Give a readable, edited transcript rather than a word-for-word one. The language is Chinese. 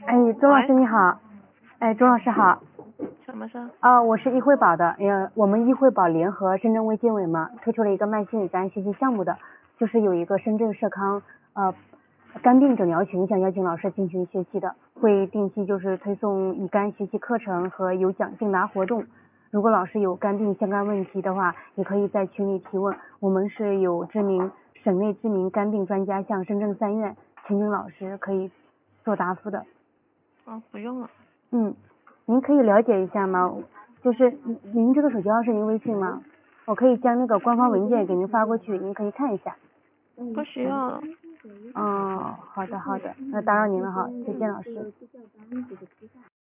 哎，周老师喂， 你好。哎，周老师好。 什么事？ 我是易惠宝的，我们易惠宝联合深圳卫健委嘛，推出了一个慢性乙肝学习项目的，就是有一个深圳社康肝病诊疗群，想邀请老师进群学习的，会定期就是推送乙肝学习课程和有奖竞答活动。如果老师有肝病相关问题的话，也可以在群里提问，我们是有省内知名肝病专家，像深圳3院秦军老师可以做答复的。 不用了。 您可以了解一下吗？就是您这个手机号是您微信吗？我可以将那个官方文件给您发过去，您可以看一下。 不需要了。 好的，那打扰您了哈，再见老师。